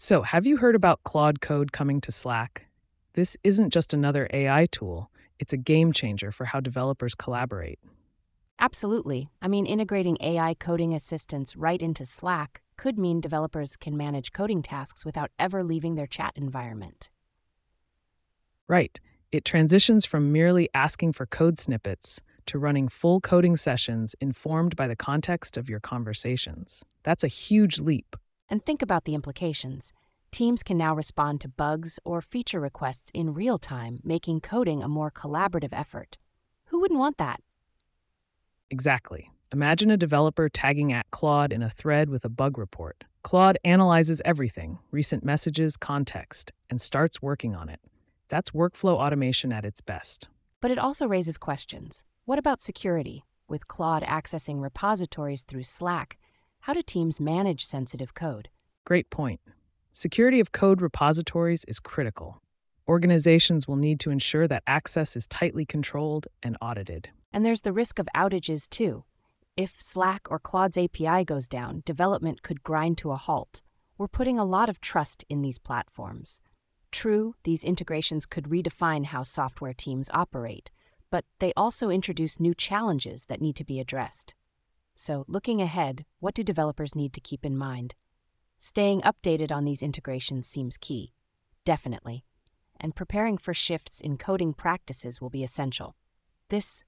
So, have you heard about Claude Code coming to Slack? This isn't just another AI tool, it's a game changer for how developers collaborate. Absolutely. I mean, integrating AI coding assistants right into Slack could mean developers can manage coding tasks without ever leaving their chat environment. Right. It transitions from merely asking for code snippets to running full coding sessions informed by the context of your conversations. That's a huge leap. And think about the implications. Teams can now respond to bugs or feature requests in real time, making coding a more collaborative effort. Who wouldn't want that? Exactly. Imagine a developer tagging at Claude in a thread with a bug report. Claude analyzes everything, recent messages, context, and starts working on it. That's workflow automation at its best. But it also raises questions. What about security? With Claude accessing repositories through Slack, how do teams manage sensitive code? Great point. Security of code repositories is critical. Organizations will need to ensure that access is tightly controlled and audited. And there's the risk of outages too. If Slack or Claude's API goes down, development could grind to a halt. We're putting a lot of trust in these platforms. True, these integrations could redefine how software teams operate, but they also introduce new challenges that need to be addressed. So, looking ahead, what do developers need to keep in mind? Staying updated on these integrations seems key. Definitely. And preparing for shifts in coding practices will be essential. This